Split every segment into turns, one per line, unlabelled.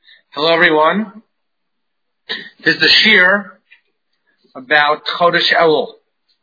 Hello, everyone. This is the shir about Chodesh Elul.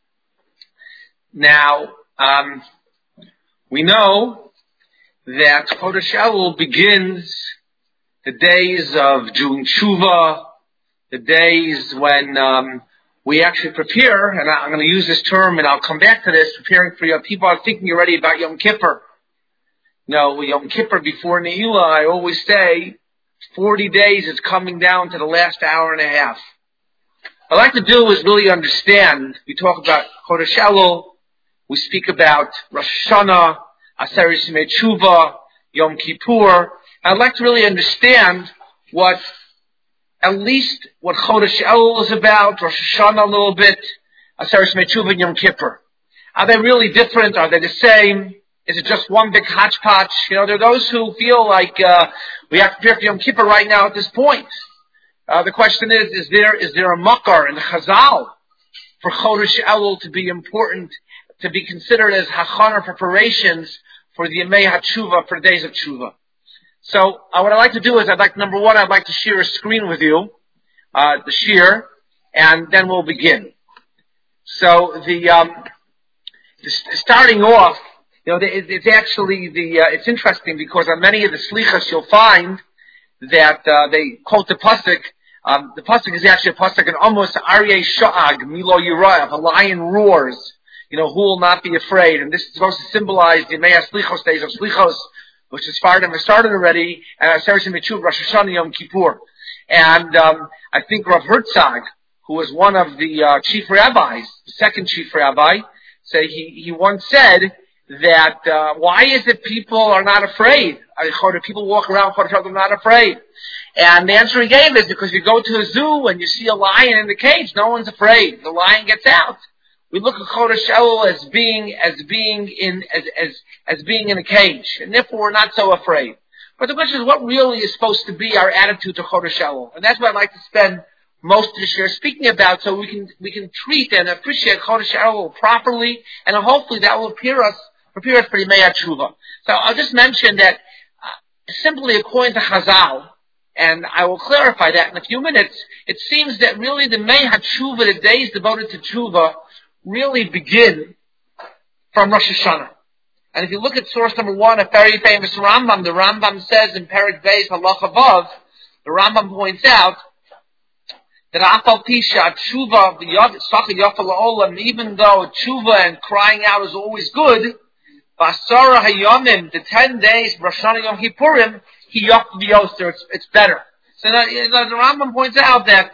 Now, we know that Chodesh Elul begins the days of doing tshuva, the days when we actually prepare, and I'm going to use this term, and I'll come back to this, preparing for you. People are thinking already about Yom Kippur. No, Yom Kippur before Ne'ilah, I always say, 40 days is coming down to the last hour and a half. What I'd like to do is really understand. We talk about Chodesh Elul, we speak about Rosh Hashanah, Aseret Yemei Tshuva, Yom Kippur. I'd like to really understand at least what Chodesh Elul is about, Rosh Hashanah a little bit, Aseret Yemei Tshuva, and Yom Kippur. Are they really different? Are they the same? Is it just one big hodgepodge? There are those who feel like we have to prepare for Yom Kippur right now at this point. The question is there a makar in the Chazal for Chodesh Elul to be important, to be considered as hachana preparations for the Yemei HaTshuva, for the days of Tshuva? So what I'd like to do is I'd like to share a screen with you, the shir, and then we'll begin. So starting off, it's interesting because on many of the slichas you'll find that they quote the pasuk. The pasuk is actually a pasuk in Amos, Aryeh Sha'ag, Milo Yirah, if a lion roars, who will not be afraid? And this is supposed to symbolize the Yemei HaSlichos, days of Slichos, which is started already, and Aseret Yemei Tshuva, Rosh Hashanah, Yom Kippur. And I think Rav Herzog, who was one of the chief rabbis, the second chief rabbi, he once said that why is it people are not afraid? People walk around Chodesh Elul not afraid. And the answer he gave is because you go to a zoo and you see a lion in the cage, no one's afraid. The lion gets out. We look at Chodesh Elul as being in a cage, and therefore we're not so afraid. But the question is, what really is supposed to be our attitude to Chodesh Elul? And that's what I'd like to spend most of this year speaking about, so we can treat and appreciate Chodesh Elul properly, and hopefully that will prepare us for the Yemei HaTshuva. So I'll just mention that simply according to Chazal, and I will clarify that in a few minutes, it seems that really the Yemei HaTshuva, the days devoted to Tshuva, really begin from Rosh Hashanah. And if you look at source number 1, a very famous Rambam, the Rambam says in Perek Beis Halacha Vav, the Rambam points out that Afal Pisha Tshuva Sacha Yafal Olam, even though Tshuva and crying out is always good, Basara Hayomim, the 10 days Rosh Hashanah Yom Kippurim, He Yaf V'Yoster, it's better. So now, the Rambam points out that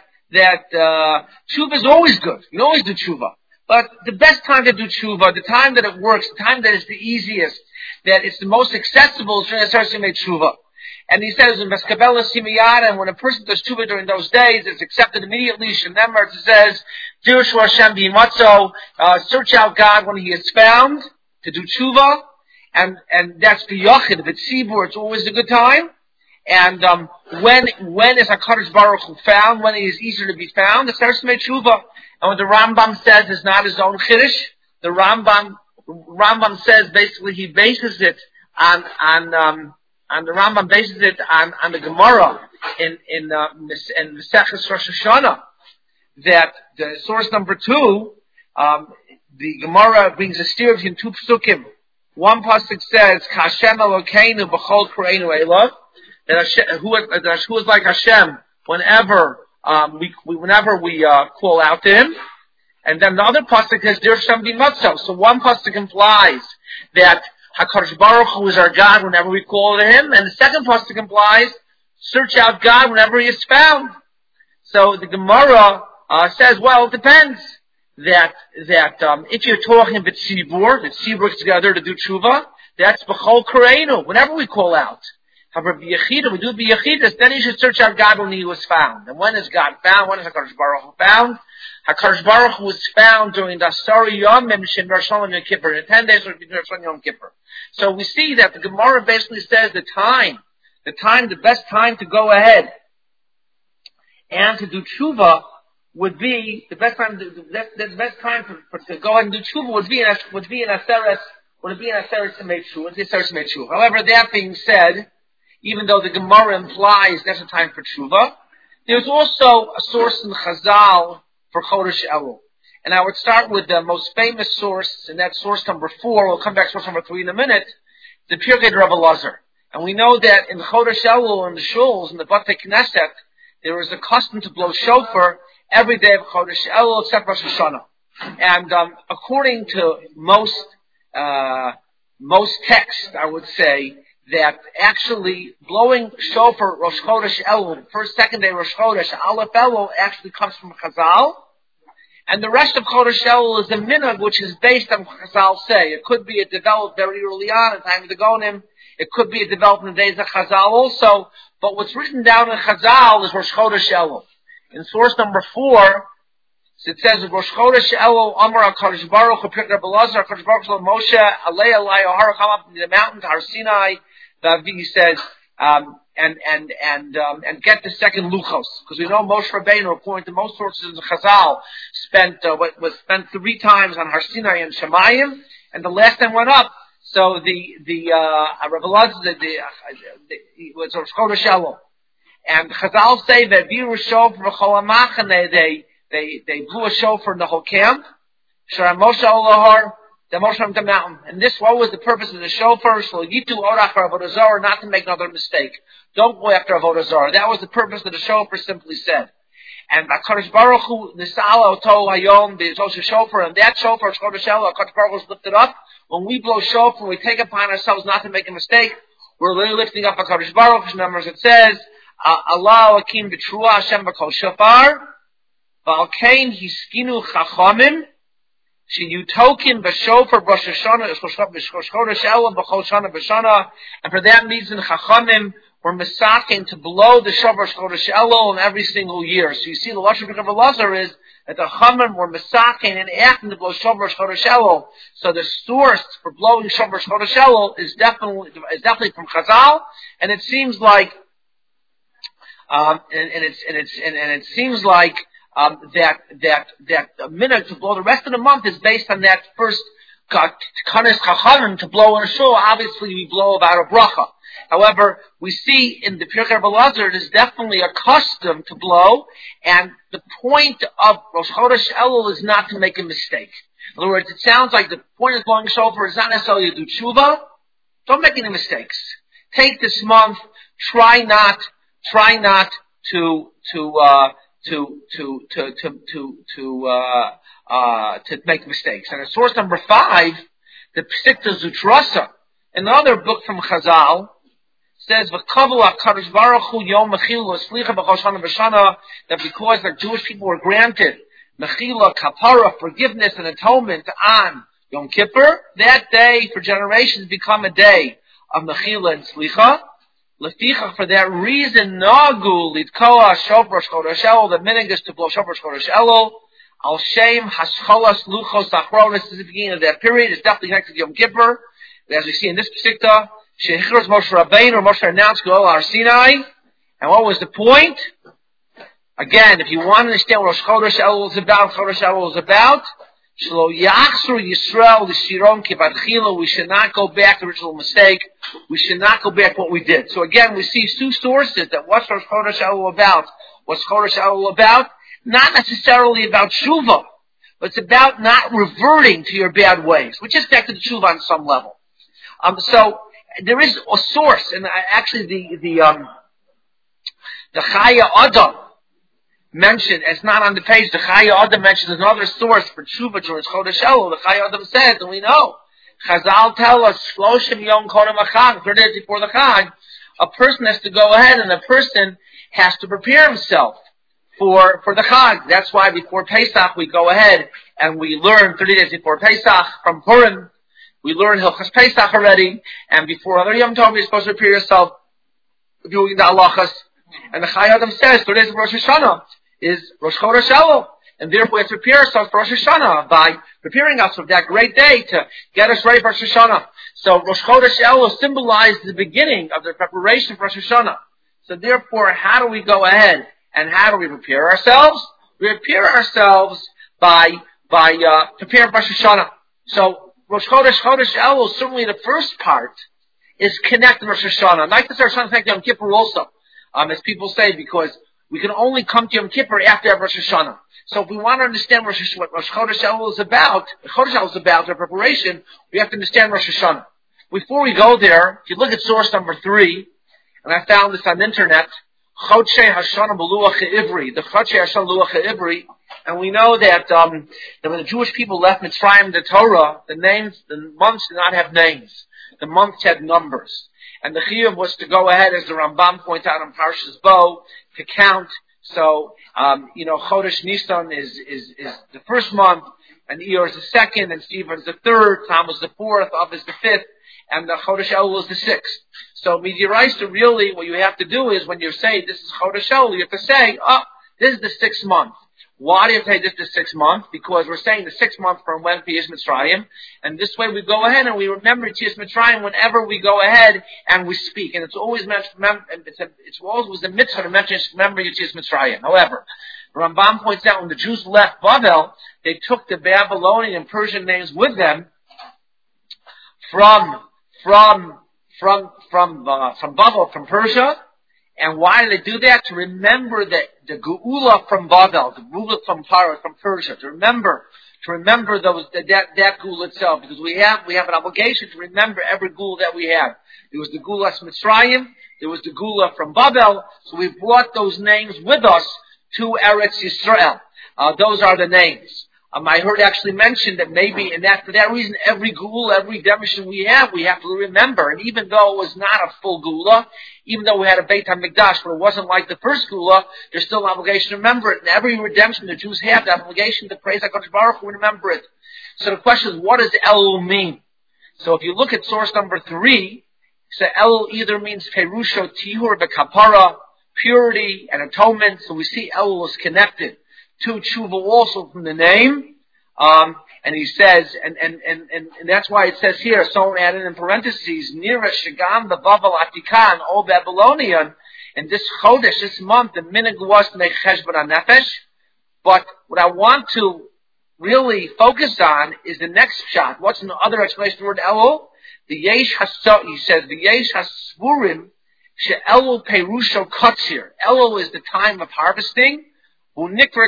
Tshuva is always good. You always do Tshuva. But the best time to do Tshuva, the time that it works, the time that is the easiest, that it's the most accessible, is during Aseret Yemei Tshuva. And he says in Veskabela Simiyada, and when a person does Tshuva during those days, it's accepted immediately. Shenemar, it says, Dirshu Hashem B'imatzo, search out God when He is found, to do Tshuva, and that's B'Yochid, B'Tzibur, it's always a good time. And when is HaKadosh Baruch Hu found, when He is easier to be found, it's Aseret Yemei Tshuva. And what the Rambam says is not his own chiddush. The Rambam says basically he bases it on the Rambam bases it on the Gemara in Maseches Rosh Hashanah, that the source number 2, the Gemara brings a steer between 2 psukim. One pasuk says, "Hashem Elokeinu b'chol koreinu elav," that who is like Hashem whenever we call out to Him. And then the other pasuk is Der Shem B'Matzo. So one pasuk implies that HaKadosh Baruch Hu is our God whenever we call to Him, and the second pasuk implies search out God whenever He is found. So the Gemara says, well, it depends. That if you're talking about Tzibur, the Tzibur together to do Tshuva, that's B'chol Koreinu, whenever we call out. However, B'Yechida, we do B'Yechidus, then you should search out God when He was found. And when is God found? When is HaKadosh Baruch Hu found? HaKadosh Baruch Hu was found during the Asari Yomim Shem Rosh Hashanah Yom Kippur, in 10 days of Rosh Hashanah Yom Kippur. So we see that the Gemara basically says the best time to go ahead and to do Tshuva would be the best time. The best time to go ahead and do Tshuva would be in Aseret Yemei Tshuva. However, that being said, even though the Gemara implies that's a time for tshuva. There's also a source in Chazal for Chodesh Elul. And I would start with the most famous source, and that's source number 4. We'll come back to source number 3 in a minute, the Pirkei Rav Elazar. And we know that in Chodesh Elul, in the shuls, in the Batei Knesset, there is a custom to blow shofar every day of Chodesh Elul except Rosh Hashanah. And according to most texts, I would say that actually blowing shofar Rosh Chodesh Elul, first, second day Rosh Chodesh, Aleph Elul, actually comes from Chazal. And the rest of Chodesh Elul is a minhag which is based on what Chazal say. It could be it developed very early on in the time of the Gonim. It could be it developed in the days of Chazal also. But what's written down in Chazal is Rosh Chodesh Elul. In source number 4, it says Rosh Chodesh Elul Amar HaKadosh Baruch Hu Pirkei Rav Elazar HaKadosh Baruch Hu Moshe Alei Alai Ohara, come up to the mountain to Har Sinai. He says and get the second luchos, because we know Moshe Rabbeinu, according to most sources in Chazal, was spent 3 times on Har Sinai and Shemayim, and the last time went up. So the Rav Elazar was Rosh Chodesh Elul, and Chazal say that Viru Shofar V'Chol HaMachane, they blew a shofar in the whole camp. Shara Moshe Olahar, the Moshe on the mountain. And what was the purpose of the shofar? Shlo Yitu Orach Avodah Zarah, not to make another mistake. Don't go after Avodah Zarah. That was the purpose of the shofar, simply said. And HaKadosh Baruch Hu Nisala Oto Hayom, the shofar, and that shofar, Chodesh Elul, HaKadosh Baruch Hu is lifted up. When we blow shofar, we take upon ourselves not to make a mistake. We're really lifting up HaKadosh Baruch Hu. Numbers it says, Allah Akim B'Truah Hashem B'Kol Shofar, V'Alkein Hiskinu Chachamim, Sheyutokin B'Shofar Rosh Hashanah, Chodesh Elul B'Chol Shana B'Shana, and for that reason Chachamim were misaking to blow the shofar Chodesh Elul in every single year. So you see, the lashon of Rav Elazar is that the Chachamim were misaking and asking to blow shofar Chodesh Elul. So the source for blowing shofar Chodesh Elul is definitely from Chazal, and it seems like it seems like that the minute to blow the rest of the month is based on that first Kanes Chachamim to blow in a shul. Obviously, we blow about a bracha. However, we see in the Pirkei Rav Elazar it is definitely a custom to blow, and the point of Rosh Chodesh Elul is not to make a mistake. In other words, it sounds like the point of blowing shofar is not necessarily to do tshuva. Don't make any mistakes. Take this month. Try not to make mistakes. And in source number 5, the Psikta Zutrasa, another book from Chazal, says V'Kavla Kadosh Baruch Hu Yom Mechila Slicha B'Chol Shana B'Shana, that because the Jewish people were granted Mechila Kapara, forgiveness and atonement on Yom Kippur, that day for generations become a day of Mechila and Slicha. Leficha, for that reason, Nagu Litkoa Shofar Chodesh Elul, the minhag is to blow Shofar Chodesh Elul. Al Shem Hascholas Luchos Achronis, this is the beginning of that period. It's definitely connected to Yom Kippur, as we see in this Psikta. Shechiros Moshe Rabbeinu, or Moshe announced Go Har Sinai. And what was the point? Again, if you want to understand what Rosh Chodesh Elul is about, Shlo Yachzor Yisrael L'Shiron Kivadchila, we should not go back to original mistake. We should not go back to what we did. So again, we see 2 sources that what's Rosh Chodesh Elul about? What's Chodesh Elul about? Not necessarily about tshuva, but it's about not reverting to your bad ways, which is connected to tshuva on some level. So there is a source, and actually the Chaya Adam mentioned, it's not on the page, the Chaya Adam mentions another source for tshuva during Chodesh Elul. The Chaya Adam says, and we know, Chazal tell us, Shloshim Yom Kodem HaChag, 30 days before the Chag, a person has to go ahead and a person has to prepare himself for the Chag. That's why before Pesach we go ahead and we learn 30 days before Pesach from Purim. We learn Hilchas Pesach already, and before other Yom Tov, you're supposed to prepare yourself doing the halachas. And the Chai Adam says 30 days of Rosh Hashanah is Rosh Chodesh Elul, and therefore we have to prepare ourselves for Rosh Hashanah by preparing us for that great day to get us ready for Rosh Hashanah. So Rosh Chodesh Elul symbolizes the beginning of the preparation for Rosh Hashanah. So therefore, how do we go ahead and how do we prepare ourselves? We prepare ourselves by preparing for Rosh Hashanah. So Rosh Chodesh Elul, certainly the first part, is connected to Rosh Hashanah. Like this, Rosh Hashanah connected to Yom Kippur also, as people say, because we can only come to Yom Kippur after we have Rosh Hashanah. So if we want to understand what Rosh Chodesh Elul is about, our preparation, we have to understand Rosh Hashanah. Before we go there, if you look at source number 3, and I found this on the internet, Chodshei Hashanah B'Luach HaIvri, the Chodshei Hashanah B'Luach HaIvri, and we know that when the Jewish people left Mitzrayim, the Torah, the months did not have names. The months had numbers. And the Chiyuv was to go ahead, as the Rambam pointed out on Parshas Bo, to count. So, Chodesh Nisan is the first month, and Iyar is the second, and Sivan is the third, Tammuz is the fourth, Av is the fifth, and the Chodesh Elul is the sixth. So, Midiyaisa, really, what you have to do is, when you say this is Chodesh Elul, you have to say, this is the 6th month. Why do you say this is the 6th month? Because we're saying the 6th month from when Yetzias Mitzrayim, and this way we go ahead and we remember Yetzias Mitzrayim whenever we go ahead and we speak. And it's always it's always a mitzvah to remember Yetzias Mitzrayim. However, Rambam points out when the Jews left Bavel, they took the Babylonian and Persian names with them from Bavel, from Persia. And why did they do that? To remember the Geula from Bavel, the Geula from Persia. To remember that Geula itself, because we have an obligation to remember every Geula that we have. There was the Geula Mitzrayim, there was the Geula from Bavel, so we brought those names with us to Eretz Yisrael. Those are the names. I heard actually mentioned that maybe, and for that reason, every Geula, every redemption we have to remember. And even though it was not a full Geula, even though we had a Beit HaMikdash, but it wasn't like the first Geula, there's still an obligation to remember it. And every redemption the Jews have, the obligation to praise HaKadosh Baruch Hu and remember it. So the question is, what does Elul mean? So if you look at source number 3, so Elul either means Perusho Tihur V'Kapara, purity and atonement. So we see Elul is connected to tshuva also from the name, and he says, and that's why it says here, someone added in parentheses, Nira Shagam the Bavel Atikan, O Babylonian, and this Chodesh, this month, the minig was to make Cheshbon HaNefesh. But what I want to really focus on is the next shot. What's the other explanation of the word Elul? He says, the Yesh HaSvurim, She'elul Perusho Katzir. Elul is the time of harvesting. Even though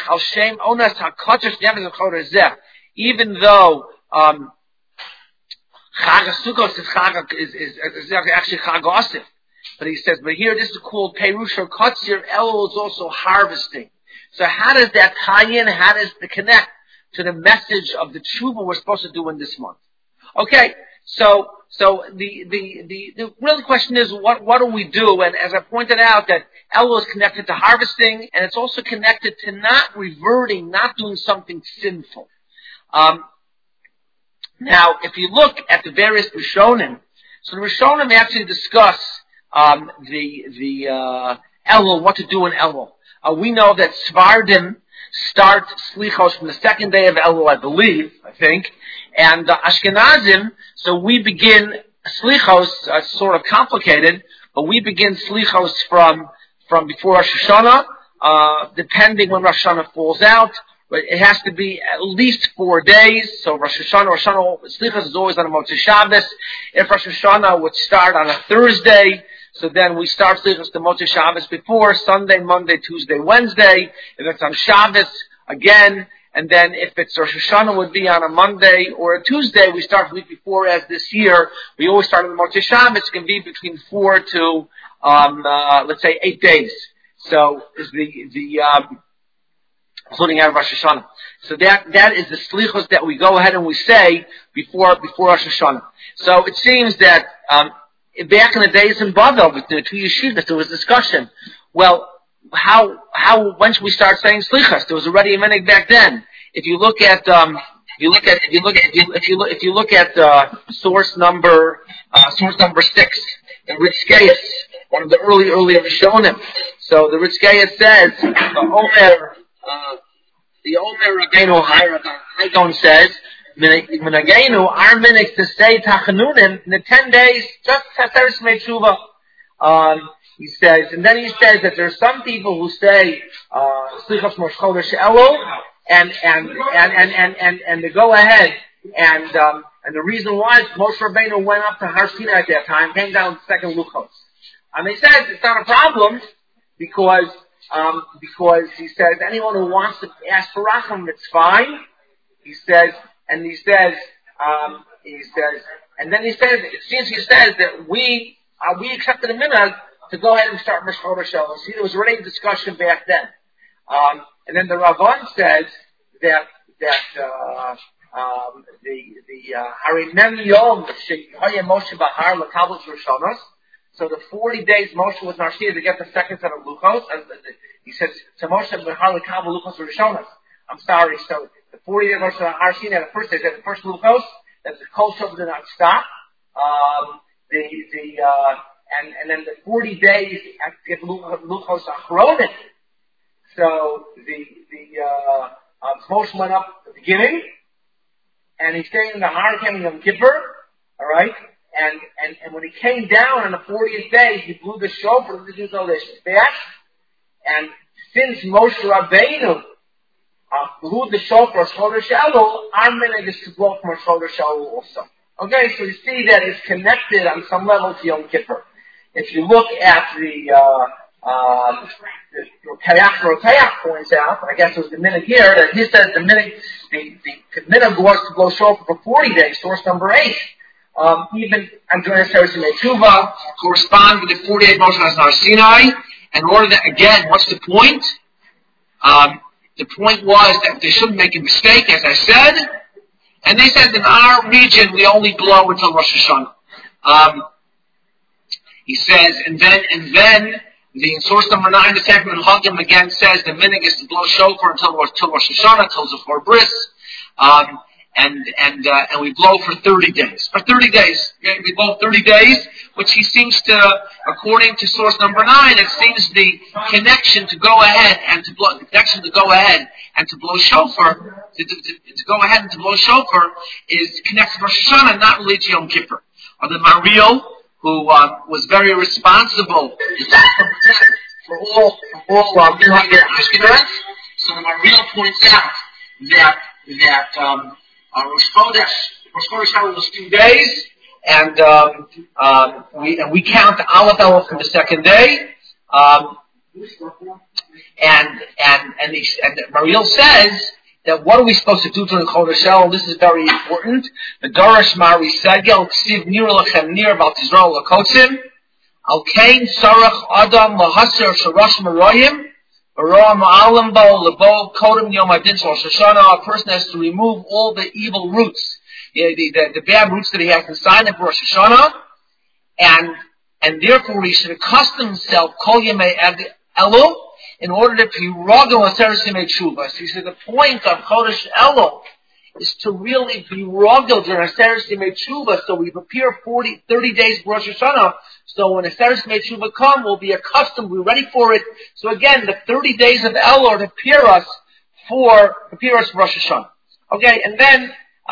Chag HaSukkos is actually Chag Osif, but he says, but here this is called Perusho Katzir. Elul is also harvesting. So how does that tie in? How does it connect to the message of the tshuva we're supposed to do in this month? Okay, so the real question is, what do we do? And as I pointed out, that Elul is connected to harvesting, and it's also connected to not reverting, not doing something sinful. Now, if you look at the various Rishonim, so the Rishonim actually discuss the Elul, what to do in Elul. We know that Sfardim start Slichos from the second day of Elul, I think, and Ashkenazim, so we begin Slichos, sort of complicated, but we begin Slichos from before Rosh Hashanah, depending when Rosh Hashanah falls out. But it has to be at least 4 days. So Rosh Hashanah, Slichos is always on a Motzei Shabbos. If Rosh Hashanah would start on a Thursday, so then we start Slichos the Motzei Shabbos before, Sunday, Monday, Tuesday, Wednesday. If it's on Shabbos, again. And then if it's Rosh Hashanah would be on a Monday or a Tuesday, we start the week before, as this year. We always start on the Motzei Shabbos. It can be between 4 to, let's say 8 days. So is including out of Rosh Hashanah. So that is the slichos that we go ahead and we say before Rosh Hashanah. So it seems that back in the days in Bavel, with the 2 yeshivas, there was discussion. Well, when should we start saying slichos? There was already a minhag back then. If you look at source number 6, the Ritzkeias, one of the earlier Rishonim. So the Ritzkeias says the Omer Rabbeinu Haygon says, Minagenu, our minhag to say Tachanunim in the 10 days, just Haseres Meitshuva. He says, and then he says that there are some people who say Slichos Rosh Chodesh Elul, and they go ahead and And the reason why is Moshe Rabbeinu went up to Har Sinai at that time, came down with the second Luchos. And they said it's not a problem because he says anyone who wants to ask for Racham, it's fine. He says, and then he says, it seems he says that we accepted a minhag to go ahead and start Rosh Chodesh Elul. See, there was already a discussion back then. And then the Ravan says that Harimem Yom Shehaya Moshe Bahar L'Kabel Rishonos. So the 40 days Moshe was Narshia to get the second set of Luchos. He says, so Moshe Bahar L'Kabel Luchos Rishonos. I'm sorry, so the 40 days Moshe Har Sinai, the first day, the first Luchos, that the Kol Shov did not stop. And then the 40 days get Luchos Achronim. So Moshe went up at the beginning, and he stayed in the Har, came in Yom Kippur, alright? And when he came down on the 40th day, he blew the shofar, this is all this back. And since Moshe Rabbeinu blew the shofar of Chodesh Elul, our minhag is to blow from Chodesh Elul also. Okay, so you see that it's connected on some level to Yom Kippur. If you look at the Rokeach points out, I guess it was the minhag here, that he says the minhag was to blow shofar for 40 days, source number 8. Even Andreas Harrison Tshuva correspond with the 48 Moshe Har Sinai. In order that, again, what's the point? The point was that they shouldn't make a mistake, as I said. And they said in our region we only blow until Rosh Hashanah. He says, and then the source number 9, the Sacrament Hagim again says the minhag is to blow shofar until Rosh Hashanah, till Zechor Bris. And we blow for 30 days. For 30 days. Okay? We blow 30 days, which he seems to, according to source number 9, it seems the connection to go ahead and to blow, shofar, to go ahead and to blow shofar is connected to Rosh Hashanah, not really to Yom Kippur. Or the Mariel, who was very responsible for all Ashkenaz. So the Mariel points out that Rosh Chodesh Elul was 2 days, and we count the Aleph Elul from the second day. And Mariel says that what are we supposed to do during Chodesh Elul? This is very important. The Darash Mari Segel Ksiv Nir Lachem Nir Val Tizrael Lakotzim Al Kain Sarach Adam Lahaser Sharash Maroyim. A person has to remove all the evil roots, the bad roots that he has inside of Rosh Hashanah, and therefore he should accustom himself Kol Yemei Elul in order to be rogel Aseres Yemei Tshuva. So he said the point of Chodesh Elul is to really be rogel during Aseres Yemei Tshuva. So we prepare 30 days for Rosh Hashanah. So when Aseres Yemei Tshuva come, we'll be accustomed, we're ready for it. So again, the 30 days of Elul are to prepare us for Rosh Hashanah. Okay, and then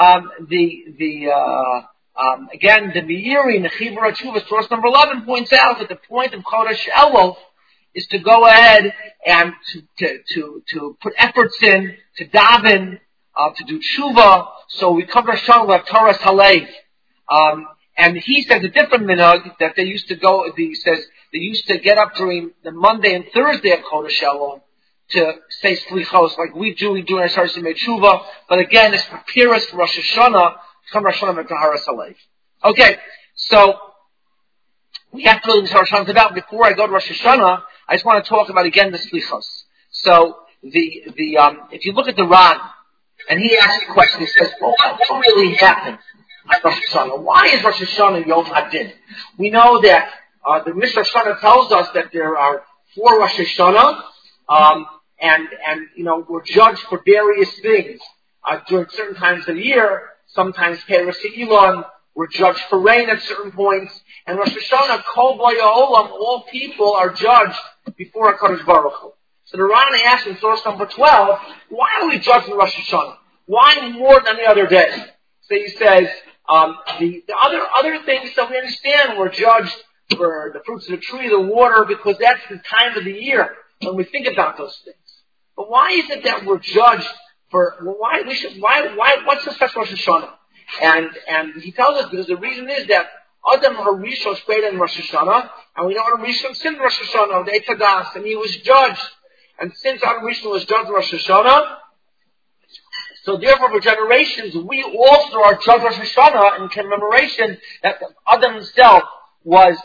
again the Meiri in the Chibur Tshuva, source number 11, points out that the point of Chodesh Elul is to go ahead and to put efforts in, to daven, to do tshuva. So we come to Rosh Hashanah, we have Torah's Halev. And he says a different minhag that they used to go. He says they used to get up during the Monday and Thursday of Chodesh Elul to say slichos like we do in our Aseres Yemei Tshuva. But again, it's prepare us for Rosh Hashanah. Come Rosh Hashanah and Taharas Halev. Okay, so we have to learn Rosh Hashanah about. Before I go to Rosh Hashanah, I just want to talk about again the slichos. So if you look at the Ran, and he asks the question, he says, well, what really happened at Rosh Hashanah? Why is Rosh Hashanah Yom Hadin? We know that the Mishnah Shana tells us that there are 4 Rosh Hashanah, and we're judged for various things during certain times of the year. Sometimes Peres Elon, we're judged for rain at certain points, and Rosh Hashanah, Kol B'Yah Olam, all people are judged before HaKadosh Baruch Hu. So the Ran asks in source number 12, why are we judged in Rosh Hashanah? Why more than any other day? So he says, the other things that we understand, we're judged for the fruits of the tree, the water, because that's the time of the year when we think about those things. But why is it that we're judged for, what's the special Rosh Hashanah? And he tells us because the reason is that Adam Harishon was created in Rosh Hashanah, and we know Adam Rishon sinned in Rosh Hashanah, the Eitz Hadas, and he was judged. And since Adam Rishon was judged in Rosh Hashanah, so therefore for generations, we also are judged Rosh Hashanah in commemoration that Adam himself was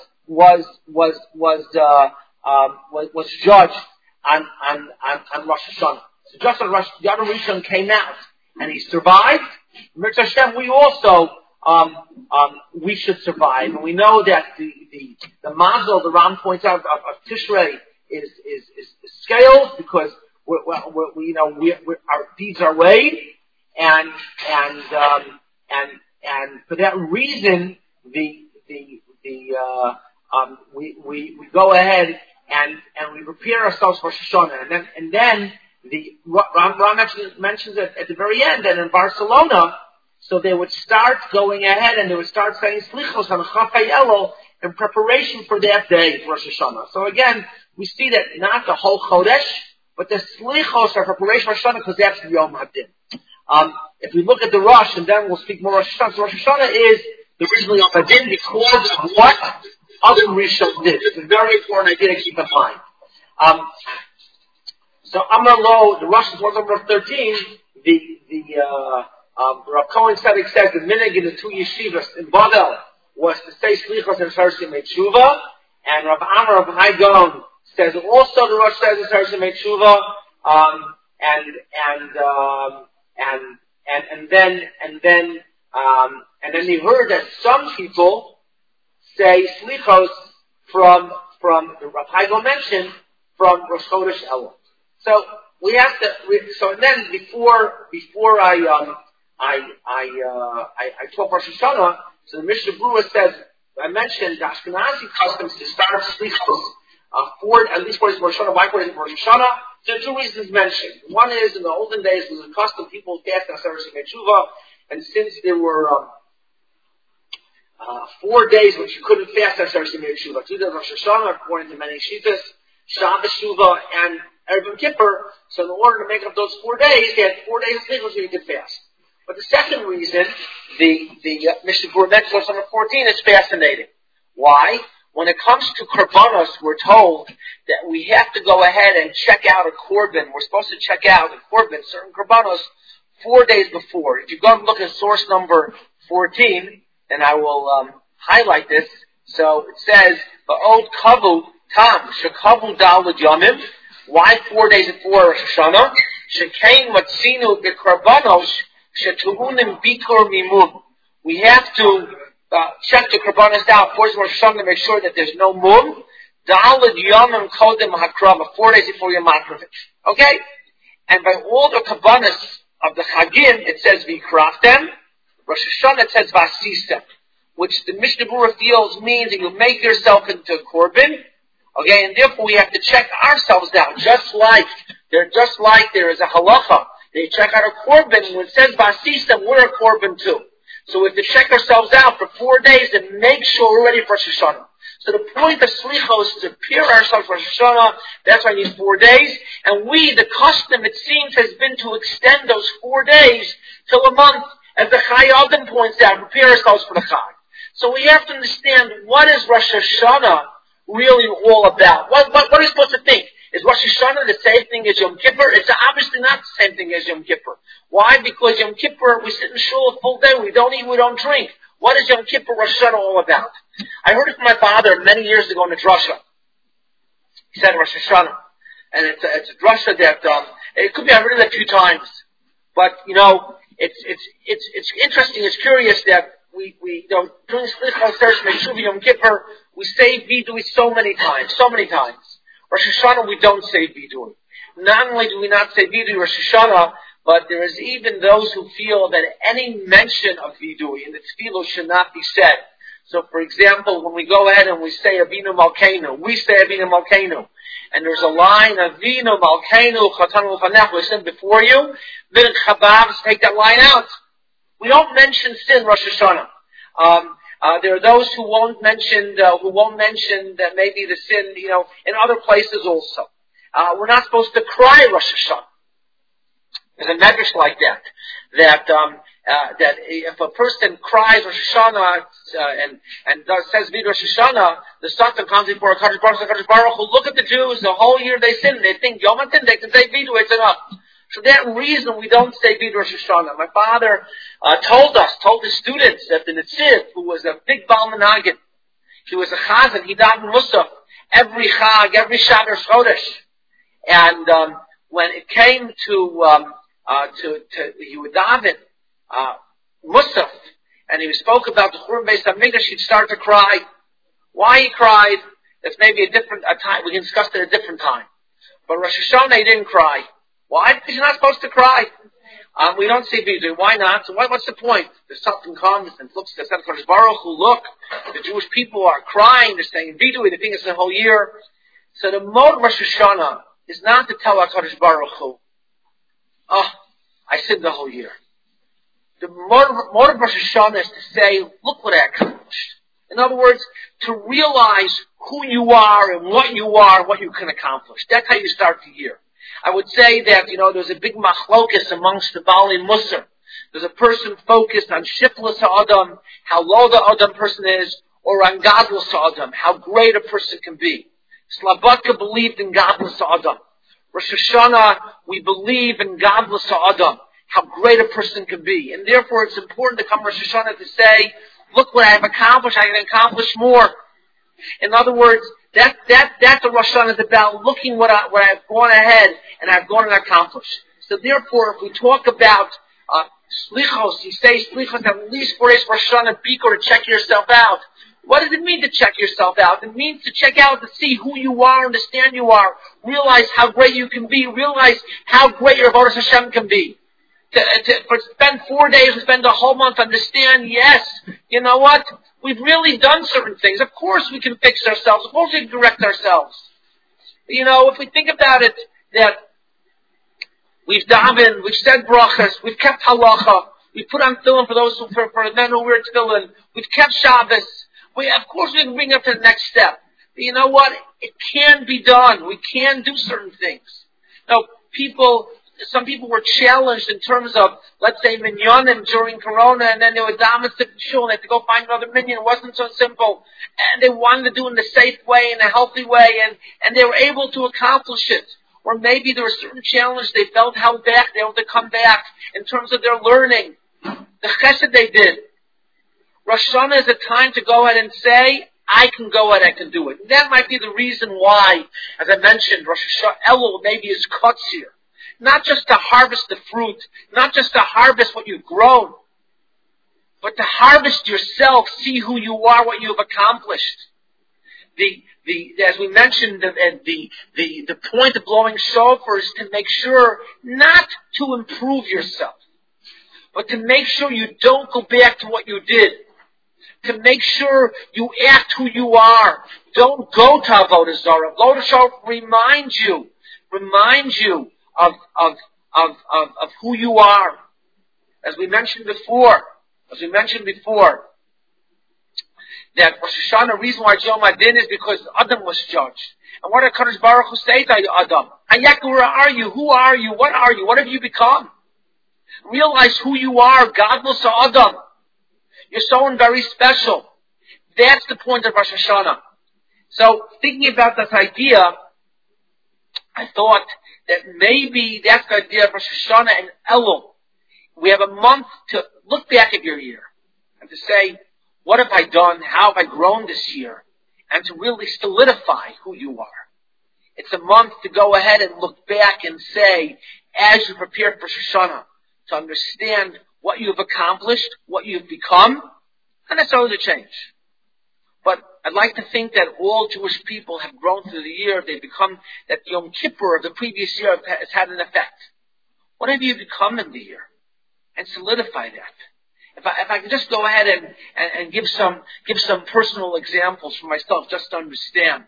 judged on Rosh Hashanah. So just as the Adam Rishon came out and he survived, Mitzvah Hashem, we also we should survive. And we know that the mazel, the Ram points out, of Tishrei is scaled because our deeds are weighed, and for that reason we go ahead and we prepare ourselves for Rosh Hashanah, and then the Ram mentions it at the very end, and in Barcelona. So they would start going ahead and they would start saying Slichos on Chafei Elul in preparation for that day, for Rosh Hashanah. So again, we see that not the whole Chodesh, but the Slichos are preparation for Rosh Hashanah because that's the Yom Hadin. If we look at the Rosh, and then we'll speak more Rosh Hashanah. So Rosh Hashanah is the original Yom Hadin because of what other Rishon did. It's a very important idea to keep in mind. So Amar Lo, the Rosh is number 13, Rav Cohen Tzedek says the minig in the two yeshivas in Bavel was to say Slichos and Sarsim Tshuva, and Rav Amar of Hai Gaon says also the Rosh says Sarsim Tshuva, and then he heard that some people say Slichos from the Rav Hai Gaon mentioned from Rosh Chodesh Elul. So we have to. So then before I talk Rosh Hashanah, so the Mishnah Berurah says, I mentioned the Ashkenazi customs to start Slichos at least 4 days Rosh Hashanah. Why 4 days Rosh Hashanah? There are two reasons mentioned. One is in the olden days it was a custom people fast on Sarsim Tshuva, and since there were 4 days which you couldn't fast on Sarsim Tshuva, 2 days Rosh Hashanah according to many Shitas, Shabbos Tshuva, and Erev Yom Kippur. So in order to make up those 4 days, they had 4 days of Slichos so you could fast. But the second reason, the Mishnah Berurah mentions number 14 is fascinating. Why? When it comes to Korbanos, we're told that we have to go ahead and check out a Korban. We're supposed to check out a Korban, certain Korbanos, 4 days before. If you go and look at source number 14, and I will highlight this. So it says, Ba'od Kavu Tam, Shekavu Dalad Yamim. Why 4 days before Rosh Hashanah? Shekain Matzinu B'Korbanos, Shetuhunim Bikur Mimum. We have to check the Korbanos out 4 days before Rosh Hashanah to make sure that there's no mum. Dalad Yamim Kodem Hakrava, 4 days before Yom Ha'akravich. Okay? And by all the Korbanos of the Chagim, it says V'kraftem. Rosh Hashanah it says Vasistem, which the Mishnah Berurah feels means that you make yourself into a Korban. Okay, and therefore we have to check ourselves out, just like there is a halacha. They check out a Korban, when it says Vasistem, we're a Korban too. So we have to check ourselves out for 4 days and make sure we're ready for Rosh Hashanah. So the point of Slichos is to prepare ourselves for Rosh Hashanah. That's why I need 4 days. And the custom, it seems, has been to extend those 4 days till a month. As the Chai Adam points out, prepare ourselves for the Chag. So we have to understand, what is Rosh Hashanah really all about? What are we supposed to think? Is Rosh Hashanah the same thing as Yom Kippur? It's obviously not the same thing as Yom Kippur. Why? Because Yom Kippur, we sit in shul a full day, we don't eat, we don't drink. What is Yom Kippur, Rosh Hashanah all about? I heard it from my father many years ago in a drasha. He said Rosh Hashanah. And it's a drasha that, it could be, I've heard it a few times. But, it's interesting, it's curious that we during Slichos, Tshuva, Yom Kippur, we say Vidui so many times. Rosh Hashanah, we don't say Vidui. Not only do we not say Vidui Rosh Hashanah, but there is even those who feel that any mention of Vidui in the Tefillah should not be said. So, for example, when we go ahead and we say Avinu Malkeinu, we say Avinu Malkeinu, and there's a line, Avinu Malkeinu Chatanu Ufanech, we said before you, then Chabad, take that line out. We don't mention sin Rosh Hashanah. There are those who won't mention that maybe the sin, in other places also. We're not supposed to cry Rosh Hashanah. There's a medrash like that that if a person cries Rosh Hashanah says Vid Rosh Hashanah, the Satan comes before HaKadosh Baruch Hu. Look at the Jews, the whole year they sin. They think Yom HaTin, they can say Vidu, it's enough. For that reason, we don't say Vid Rosh Hashanah. My father told his students that the Netziv, who was a big Baal Menagid, he was a Chazan, he davened Musaf every Chag, every Shabbos Chodesh. And when it came to he would daven Musaf, and he spoke about the Churban Beis HaMikdash, he'd start to cry. Why he cried, that's maybe a time, we can discuss it at a different time. But Rosh Hashanah, he didn't cry. Why? Because you're not supposed to cry. We don't see Vidui. Why not? So what's the point? The Satan comes and looks at the HaKadosh Baruch Hu, look, the Jewish people are crying, they're saying Vidui, they think it's the whole year. So the mode of Rosh Hashanah is not to tell HaKadosh Baruch Hu, I sinned the whole year. The mode of Rosh Hashanah is to say, look what I accomplished. In other words, to realize who you are and what you can accomplish. That's how you start the year. I would say that, there's a big machlokes amongst the Baalei Musar. There's a person focused on Shiflas Ha'adam, how low the Adam person is, or on Gadlus Ha'adam, how great a person can be. Slabodka believed in Gadlus Ha'adam. Rosh Hashanah, we believe in Gadlus Ha'adam, how great a person can be. And therefore it's important to come Rosh Hashanah to say, look what I have accomplished, I can accomplish more. In other words, that's what Rosh Hashanah is about, looking what I've gone ahead and I've gone and accomplished. So therefore, if we talk about slichos, you say slichos at least 4 days Rosh Hashanah Bikor to check yourself out. What does it mean to check yourself out? It means to check out to see who you are, understand you are, realize how great you can be, realize how great your Avodas Hashem can be. To spend 4 days, to spend a whole month, understand, yes, you know what? We've really done certain things. Of course we can fix ourselves. Of course we can correct ourselves. If we think about it, that we've davened, we've said brachas, we've kept halacha, we put on tefillin for the men who wear tefillin, we've kept Shabbos. Of course we can bring it up to the next step. But you know what? It can be done. We can do certain things. Now, some people were challenged in terms of, let's say, minyanim during Corona, and then they were davening to shul, and they had to go find another minyan. It wasn't so simple. And they wanted to do it in a safe way, in a healthy way, and they were able to accomplish it. Or maybe there were certain challenges they felt held back, they were able to come back in terms of their learning. The chesed they did. Rosh Hashanah is a time to go ahead and say, I can go ahead, I can do it. And that might be the reason why, as I mentioned, Rosh Hashanah, Elul maybe is Kotzir. Not just to harvest the fruit, not just to harvest what you've grown, but to harvest yourself, see who you are, what you have accomplished. As we mentioned, the point of blowing shofar is to make sure not to improve yourself, but to make sure you don't go back to what you did. To make sure you act who you are. Don't go to Avodah Zarah. Avodah Zarah reminds you of who you are. As we mentioned before, that Rosh Hashanah, reason why Yom Adin is because Adam was judged. And what did HaKadosh Baruch Hu say to Adam? Hayek, where are you? Who are you? What are you? What have you become? Realize who you are. Godless Adam. You're someone very special. That's the point of Rosh Hashanah. So, thinking about this idea, I thought that maybe that's the idea of Rosh Hashanah and Elul. We have a month to look back at your year and to say, what have I done? How have I grown this year? And to really solidify who you are. It's a month to go ahead and look back and say, as you prepare for Rosh Hashanah, to understand what you've accomplished, what you've become, and that's always a change. But I'd like to think that all Jewish people have grown through the year. They've become, that Yom Kippur of the previous year has had an effect. What have you become in the year? And solidify that. If I could just go ahead and give some personal examples for myself, just to understand.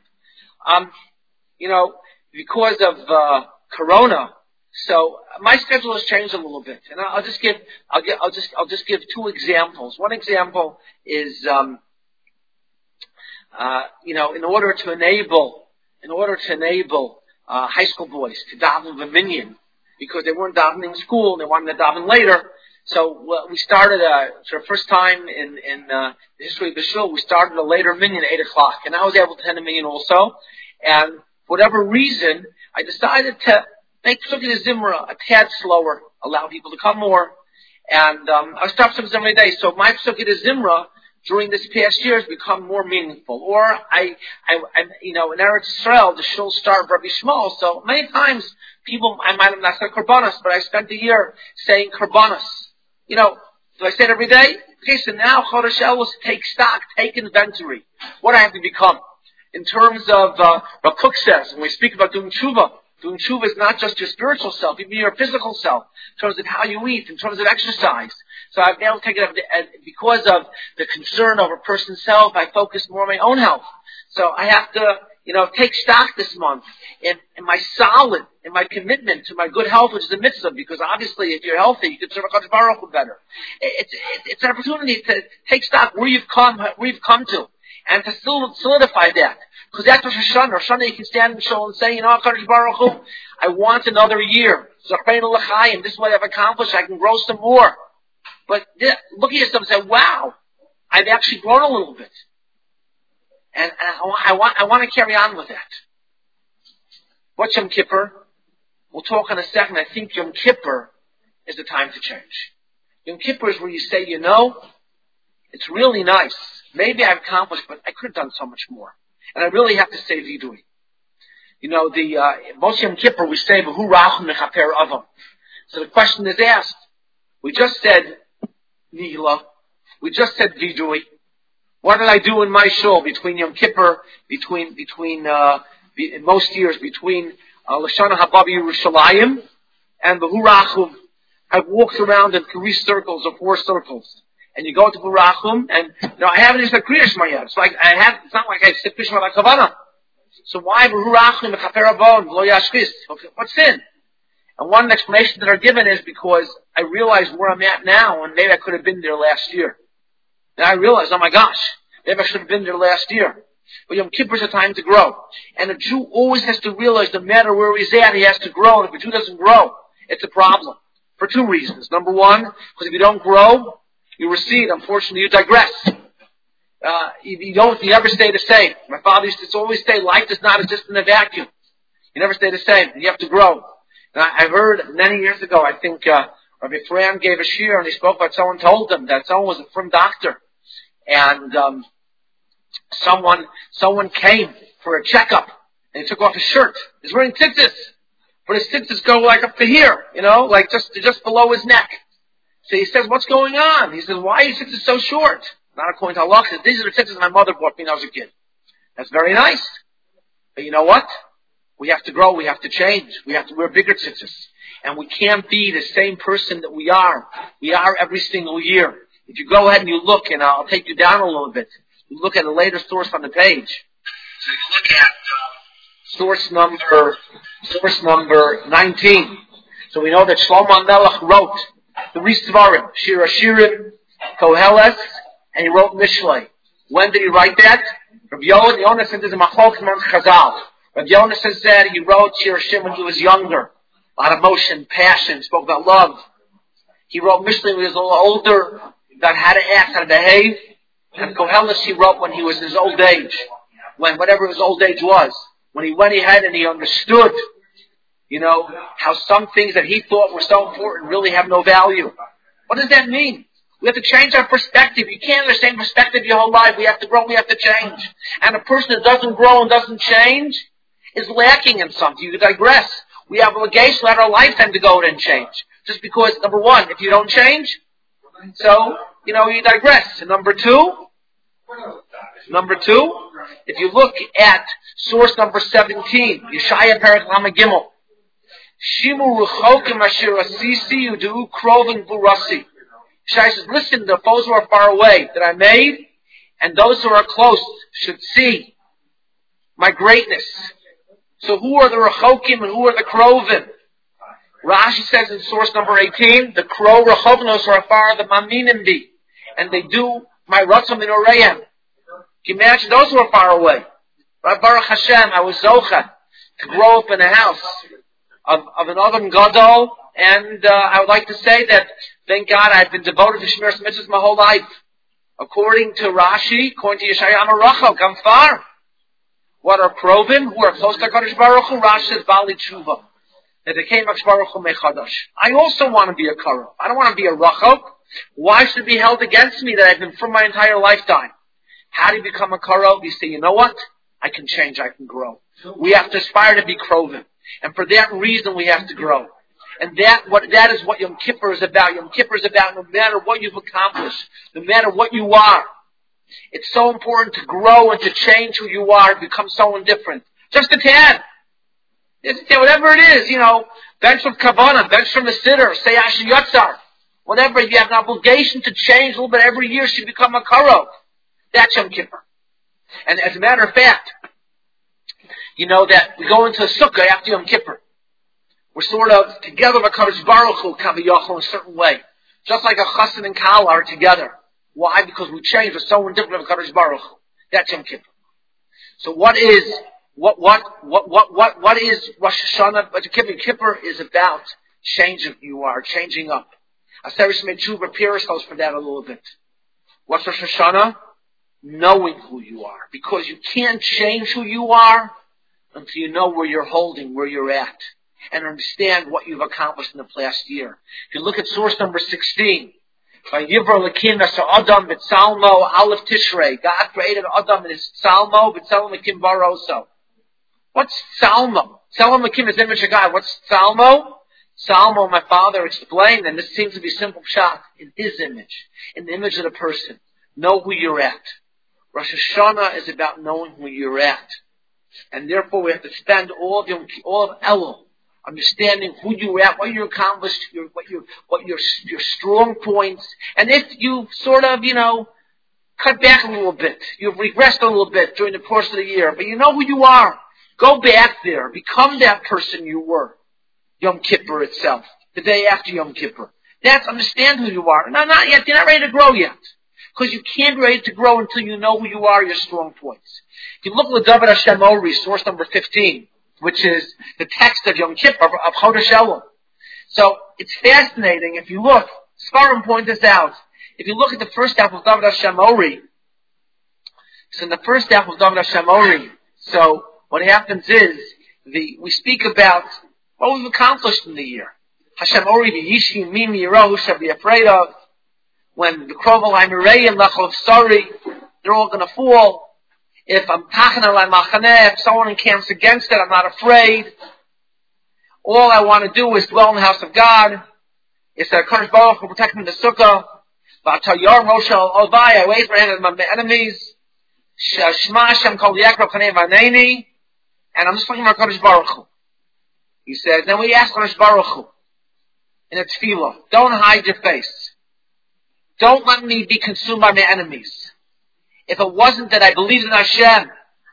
Because of Corona, so my schedule has changed a little bit, and I'll just give 2 examples. One example is, in order to enable high school boys to daven with a minyan, because they weren't davening in school and they wanted to daven later. So we started, for the first time in the history of the shul, we started a later minyan, 8 o'clock. And I was able to attend the minyan also. And for whatever reason, I decided to make Pesukei Zimra a tad slower, allow people to come more. And I stop Pesukei every day. So my Pesukei Zimra during this past year has become more meaningful. Or I in Eretz Yisrael, the shul start Rabbi Shmuel. So many times people, I might have not said Karbanos, but I spent the year saying Karbanos. Do I say it every day? Okay, so now Chodesh Elul is take stock, take inventory. What I have to become. In terms of, Rav Kook says, when we speak about doing tshuva is not just your spiritual self, even your physical self, in terms of how you eat, in terms of exercise. So I've now taken it because of the concern of a person's self, I focus more on my own health. So I have to, take stock this month in my commitment to my good health, which is a mitzvah, because obviously if you're healthy, you can serve HaKadosh Baruch Hu better. It's an opportunity to take stock where you've come to, and to solidify that. Because that's Rosh Hashanah. Rosh Hashanah, you can stand in the shul and say, HaKadosh Baruch Hu, I want another year. Zachreinu l'chaim. This is what I've accomplished. I can grow some more. But look at yourself and say, wow, I've actually grown a little bit. And I want to carry on with that. What's Yom Kippur? We'll talk in a second. I think Yom Kippur is the time to change. Yom Kippur is where you say, it's really nice. Maybe I've accomplished, but I could have done so much more. And I really have to say vidui. Most Yom Kippur we say, V'hu rachum mechaper avam. So the question is asked. We just said nihila. We just said vidui. What did I do in my shul between Yom Kippur, between most years, between Lashana Haba Yerushalayim and the Hurachum? I've walked around in 3 circles or 4 circles. And you go to Hurachum, and I haven't even said Kriya Shema yet. It's not like I said Kriya Shema like Havana. So why Hurachum mechaper avon v'lo yashchis? Okay, what's sin? And one explanation that are given is because I realize where I'm at now, and maybe I could have been there last year. And I realized, oh my gosh, maybe I should have been there last year. But Yom Kippur is a time to grow. And a Jew always has to realize no matter where he's at, he has to grow. And if a Jew doesn't grow, it's a problem. For 2 reasons. Number one, because if you don't grow, you recede. Unfortunately, you digress. You never stay the same. My father used to always say, life does not exist in a vacuum. You never stay the same. You have to grow. And I heard many years ago, I think, Rabbi Fran gave a shiur, and he spoke about someone told him that someone was a frum doctor. And someone came for a checkup, and he took off his shirt. He's wearing tzitzis, but his tzitzis go like up to here, like just below his neck. So he says, what's going on? He says, why are your tzitzis so short? Not according to Allah. These are the tzitzis my mother bought me when I was a kid. That's very nice. But you know what? We have to grow. We have to change. We have to wear bigger tzitzis. And we can't be the same person that we are. We are every single year. If you go ahead and you look, and I'll take you down a little bit, you look at the latest source on the page. So you look at source number 19. So we know that Shlomo Melech wrote 3 Svarim, Shir Hashirim, Koheles, and he wrote Mishlei. When did he write that? Rabbi Yonah said there's a machlok among Chazal. Rabbi Yonah says that he wrote Shir Hashirim when he was younger. A lot of emotion, passion, spoke about love. He wrote Mishlei when he was a little older, about how to act, how to behave. And Koheles he wrote when he was in his old age, whatever his old age was. When he went ahead and he understood, how some things that he thought were so important really have no value. What does that mean? We have to change our perspective. You can't have the same perspective your whole life. We have to grow, we have to change. And a person that doesn't grow and doesn't change is lacking in something. You digress. We have obligation throughout our lifetime to go and change. Just because, number one, if you don't change, so, you digress. And number two, if you look at source number 17, Yeshaya Perek Lamed Gimel, Shimu Ruchokim Asher Asisi Udu Krovin Burasi. Yeshaya says, listen, those who are far away that I made, and those who are close should see my greatness. So who are the Rechokim and who are the Krovin? Rashi says in source number 18, the Krov Rechovnos are far the Maminim be, and they do my Ratzon in Orayim. Can you imagine those who are far away? Baruch Hashem, I was Zocha to grow up in a house of an Adam Gadol, and I would like to say that Thank God I've been devoted to Shmiras Mitzvahs my whole life. According to Rashi, according to Yeshaya, I'm a Rachok, I'm far. What are Krovim, who are close to HaKadosh Baruch Hu? Rashi says, Bali Tshuva. That they came HaKadosh Baruch Hu Mechadash. I also want to be a Karov. I don't want to be a Rachok. Why should it be held against me that I've been from my entire lifetime? How do you become a Karov? You say, you know what? I can change, I can grow. We have to aspire to be Krovim. And for that reason, we have to grow. And that is what Yom Kippur is about. Yom Kippur is about no matter what you've accomplished, no matter what you are. It's so important to grow and to change who you are, become someone different. Just a tad. Whatever it is, bench from Kavanah, bench from the Siddur, say Asher Yotzar. Whatever, you have an obligation to change a little bit every year so you become a Karov. That's Yom Kippur. And as a matter of fact, that we go into a Sukkah after Yom Kippur. We're sort of together with HaKadosh Baruch Hu, Kaviyachol, in a certain way. Just like a Chassan and Kala are together. Why? Because we changed. We're so different with HaKadosh Baruch Hu. That's Yom Kippur. So what is Rosh Hashanah? Yom Kippur is about changing who you are, changing up. Aseres Mechuva Piris goes for that a little bit. What's Rosh Hashanah? Knowing who you are. Because you can't change who you are until you know where you're holding, where you're at. And understand what you've accomplished in the past year. If you look at source number 16, by Yivra Lakim Nasa Adam B'Tzalmo Aleph Tishrei, God created Adam in his Tzalmo, B'Tzalmo Lakim Baroso. What's Tzalmo? Tzalmo Lakim is the image of God. What's Tzalmo? Tzalmo, my father explained, and this seems to be simple shot, in his image, in the image of the person. Know who you're at. Rosh Hashanah is about knowing who you're at. And therefore we have to spend all of Elul understanding who you're at, what you accomplished, what your strong points, and if you sort of, cut back a little bit, you've regressed a little bit during the course of the year, but you know who you are. Go back there, become that person you were. Yom Kippur itself, the day after Yom Kippur. That's understand who you are. No, not yet. You're not ready to grow yet, because you can't be ready to grow until you know who you are, your strong points. If you look at David Hashem Ori, source number 15. Which is the text of Yom Kippur, of Chodesh Elul. So, it's fascinating, if you look, Sfarim point this out, if you look at the first half of David Hashem Ori, so in the first half of David Hashem Ori, so what happens is, we speak about what we've accomplished in the year. Hashem Ori, V'yishi, Mimi, Yiro, who shall be afraid of, when the Kroval, Ha'mirayim, Lachov, Sari, they're all gonna fall. If I'm tachana like machaneh, if someone encamps against it, I'm not afraid. All I want to do is dwell in the house of God. It's that HaKadosh Baruch Hu protect me in the sukkah. V'atayar Moshe Ovai, I wait for him my enemies. Shema Hashem kol yakra chanei v'aneini. And I'm just looking for HaKadosh Baruch Hu. He says, then we ask HaKadosh Baruch Hu in a tefillah, don't hide your face. Don't let me be consumed by my enemies. If it wasn't that I believed in Hashem,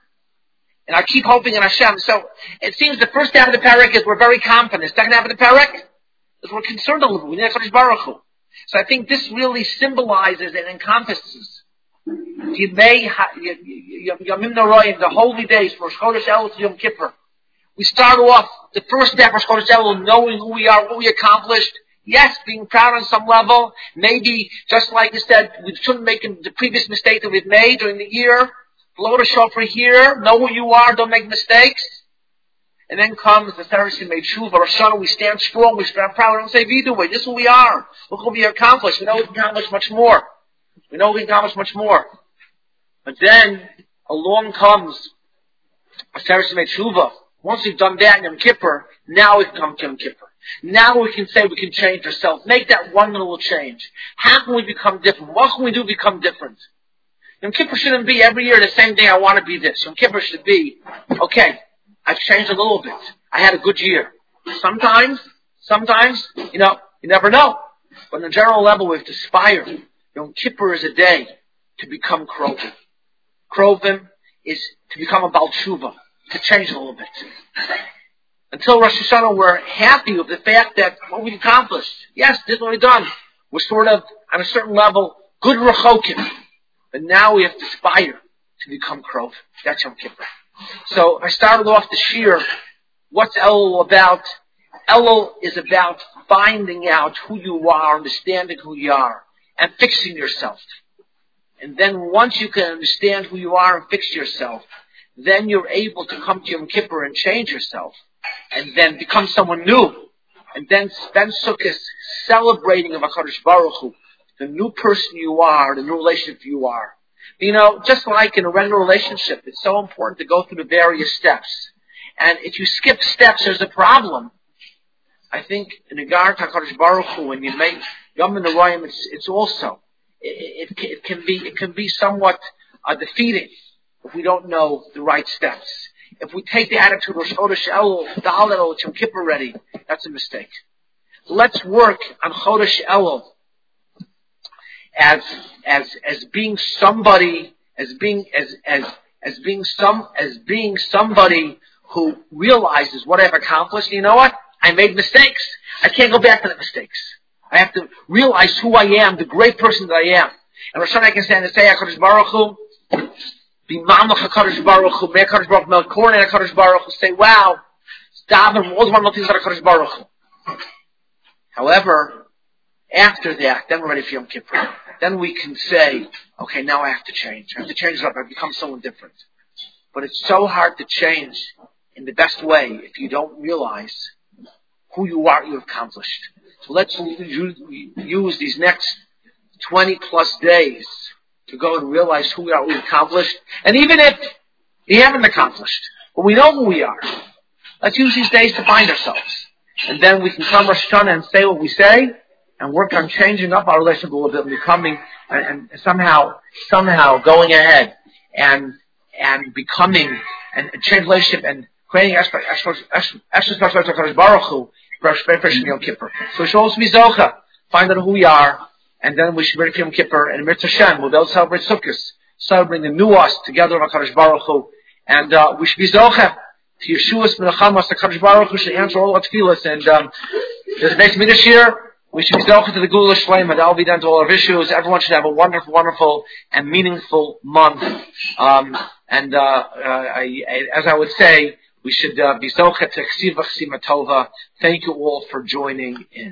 and I keep hoping in Hashem, so it seems the first half of the parak is we're very confident. The second half of the parak is we're concerned a little bit. We need HaKadosh Baruch Hu. So I think this really symbolizes and encompasses Yamim Noraim, the holy days, Rosh Chodesh Elul to Yom Kippur. We start off the first half of Rosh Chodesh Elul knowing who we are, what we accomplished. Yes, being proud on some level. Maybe, just like you said, we shouldn't make the previous mistake that we've made during the year. Blow the shofar here. Know who you are. Don't make mistakes. And then comes the Saturday made Shuv. Rosh Hashanah, we stand strong. We stand proud. We don't say, either way. This is who we are. Look what we accomplished. We know we can accomplish much more. But then, along comes a Saturday made Shuv. Once we've done that in Yom Kippur, now we can come to Yom Kippur. Now we can say we can change ourselves. Make that one little change. How can we become different? What can we do to become different? Yom Kippur shouldn't be every year the same day I want to be this. Yom Kippur should be, okay, I've changed a little bit. I had a good year. Sometimes, you never know. But on a general level, we have to aspire. Yom Kippur is a day to become Krovim. Krovim is to become a Baal Tshuva, to change a little bit. Until Rosh Hashanah, we're happy with the fact that what we've accomplished. Yes, this is what we've done. We're sort of, on a certain level, good rechokim. But now we have to aspire to become Krov. That's Yom Kippur. So I started off the shir, what's Elul about? Elul is about finding out who you are, understanding who you are, and fixing yourself. And then once you can understand who you are and fix yourself, then you're able to come to Yom Kippur and change yourself, and then become someone new. And then spend Sukkot celebrating of HaKadosh Baruch Hu, the new person you are, the new relationship you are. Just like in a regular relationship, it's so important to go through the various steps. And if you skip steps, there's a problem. I think in regard to HaKadosh Baruch Hu, when you make Yom Noraim, it's also, it can be somewhat defeating if we don't know the right steps. If we take the attitude of Chodesh Elul, Dal Elul, Yom Kippur ready, that's a mistake. Let's work on Chodesh Elul as being somebody, as being somebody who realizes what I've accomplished. You know what? I made mistakes. I can't go back to the mistakes. I have to realize who I am, the great person that I am. And Rosh Hashanah I can stand and say, HaKadosh Baruch Hu, be Mamach HaKadosh Baruch Hu, Me'er HaKadosh Baruch Hu, Melkorn HaKadosh Baruch Hu, say, wow, daven, all the wonderful things about HaKadosh Baruch Hu. However, after that, then we're ready for Yom Kippur. Then we can say, okay, now I have to change. I have to change it up. I've become someone different. But it's so hard to change in the best way if you don't realize who you are, you've accomplished. So let's use these next 20 plus days to go and realize who we are, what we've accomplished. And even if we haven't accomplished, but we know who we are, let's use these days to find ourselves. And then we can come Rosh Hashanah and say what we say, and work on changing up our relationship a little bit, and becoming, and somehow going ahead and becoming, and change relationship, and creating extra Baruch Hu for Yom Kippur. So we should also be Zocha, find out who we are, and then we should be ready for Yom Kippur, and Mitzvah Hashem, we'll be able to celebrate Sukkot, celebrating the new us together with HaKadosh Baruch Hu, and we should be Zocha to Yeshua's Menachamas, HaKadosh Baruch Hu should answer all our tefillas, and there's a base meeting this year. We should be Zocha to the Gula Shleima. That will be done to all our issues. Everyone should have a wonderful, wonderful, and meaningful month. As I would say, we should be Zocha to Chsiva Chsima Tova. Thank you all for joining in.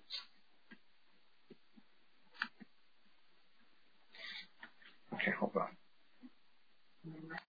Okay, hold on.